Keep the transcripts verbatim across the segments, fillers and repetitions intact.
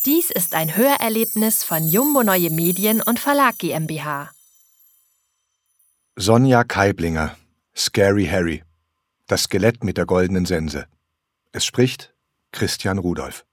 Dies ist ein Hörerlebnis von Jumbo Neue Medien und Verlag GmbH. Sonja Keiblinger, Scary Harry. Das Skelett mit der goldenen Sense. Es spricht Christian Rudolph.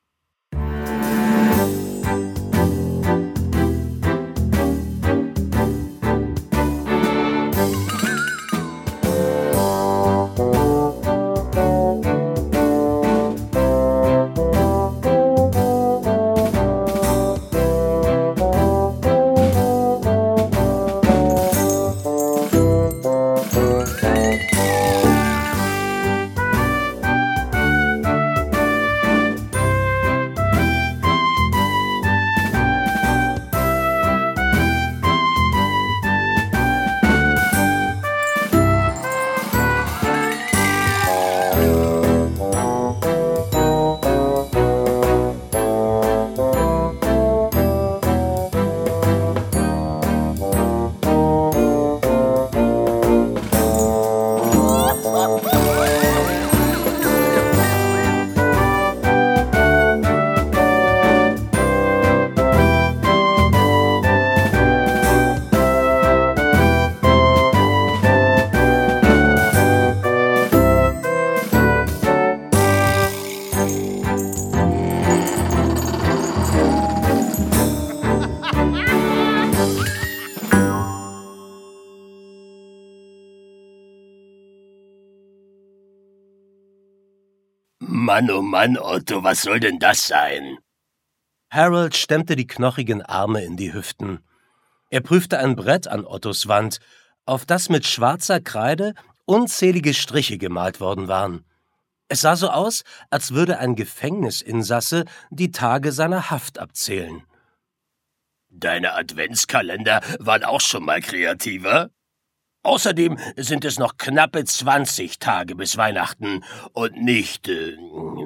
Mann, oh Mann, Otto, was soll denn das sein? Harold stemmte die knochigen Arme in die Hüften. Er prüfte ein Brett an Ottos Wand, auf das mit schwarzer Kreide unzählige Striche gemalt worden waren. Es sah so aus, als würde ein Gefängnisinsasse die Tage seiner Haft abzählen. Deine Adventskalender waren auch schon mal kreativer? Außerdem sind es noch knappe zwanzig Tage bis Weihnachten und nicht äh,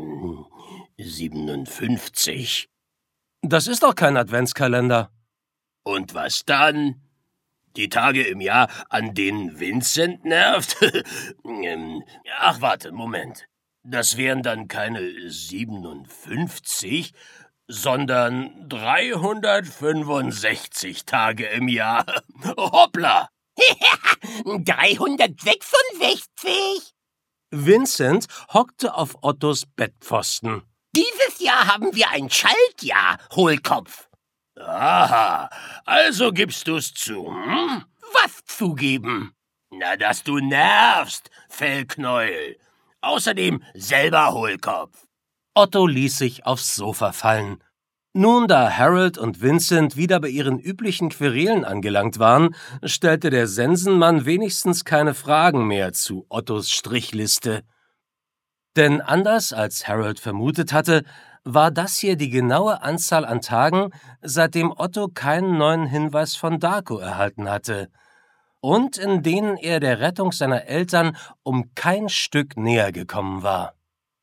siebenundfünfzig. Das ist doch kein Adventskalender. Und was dann? Die Tage im Jahr, an denen Vincent nervt? Ach, warte, Moment. Das wären dann keine siebenundfünfzig, sondern dreihundertfünfundsechzig Tage im Jahr. Hoppla! dreihundertsechsundsechzig? Vincent hockte auf Ottos Bettpfosten. Dieses Jahr haben wir ein Schaltjahr, Hohlkopf. Aha, also gibst du's zu, hm? Was zugeben? Na, dass du nervst, Fellknäuel. Außerdem selber Hohlkopf. Otto ließ sich aufs Sofa fallen. Nun, da Harold und Vincent wieder bei ihren üblichen Querelen angelangt waren, stellte der Sensenmann wenigstens keine Fragen mehr zu Ottos Strichliste. Denn anders als Harold vermutet hatte, war das hier die genaue Anzahl an Tagen, seitdem Otto keinen neuen Hinweis von Darko erhalten hatte und in denen er der Rettung seiner Eltern um kein Stück näher gekommen war.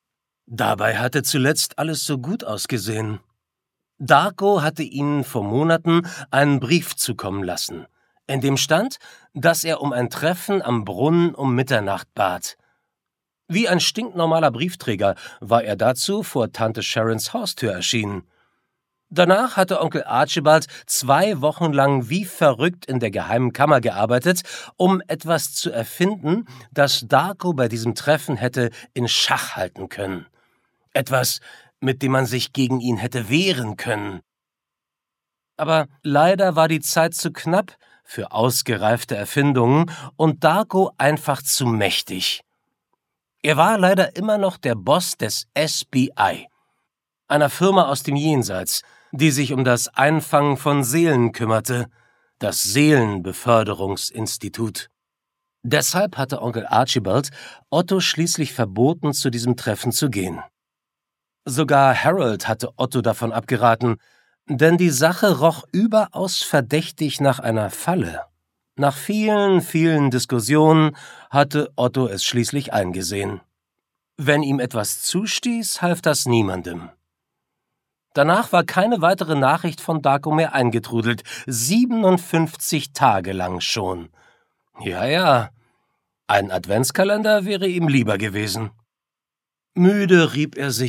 Dabei hatte zuletzt alles so gut ausgesehen. Darko hatte ihnen vor Monaten einen Brief zukommen lassen, in dem stand, dass er um ein Treffen am Brunnen um Mitternacht bat. Wie ein stinknormaler Briefträger war er dazu vor Tante Sharons Haustür erschienen. Danach hatte Onkel Archibald zwei Wochen lang wie verrückt in der geheimen Kammer gearbeitet, um etwas zu erfinden, das Darko bei diesem Treffen hätte in Schach halten können. Etwas, mit dem man sich gegen ihn hätte wehren können. Aber leider war die Zeit zu knapp für ausgereifte Erfindungen und Darko einfach zu mächtig. Er war leider immer noch der Boss des S B I, einer Firma aus dem Jenseits, die sich um das Einfangen von Seelen kümmerte, das Seelenbeförderungsinstitut. Deshalb hatte Onkel Archibald Otto schließlich verboten, zu diesem Treffen zu gehen. Sogar Harold hatte Otto davon abgeraten, denn die Sache roch überaus verdächtig nach einer Falle. Nach vielen, vielen Diskussionen hatte Otto es schließlich eingesehen. Wenn ihm etwas zustieß, half das niemandem. Danach war keine weitere Nachricht von Darko mehr eingetrudelt, siebenundfünfzig Tage lang schon. Ja, ja, ein Adventskalender wäre ihm lieber gewesen. Müde rieb er sich